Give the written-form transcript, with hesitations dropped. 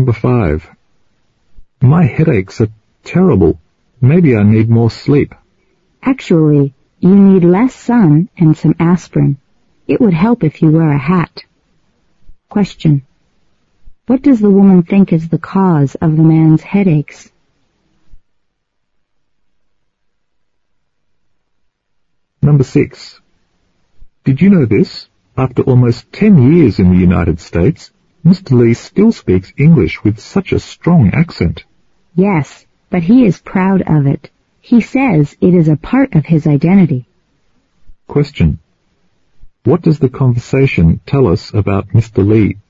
Number 5. My headaches are terrible. Maybe I need more sleep. Actually, you need less sun and some aspirin. It would help if you wear a hat. Question. What does the woman think is the cause of the man's headaches? Number 6. Did you know this? After almost 10 years in the United States, Mr. Lee still speaks English with such a strong accent. Yes, but he is proud of it. He says it is a part of his identity. Question. What does the conversation tell us about Mr. Lee?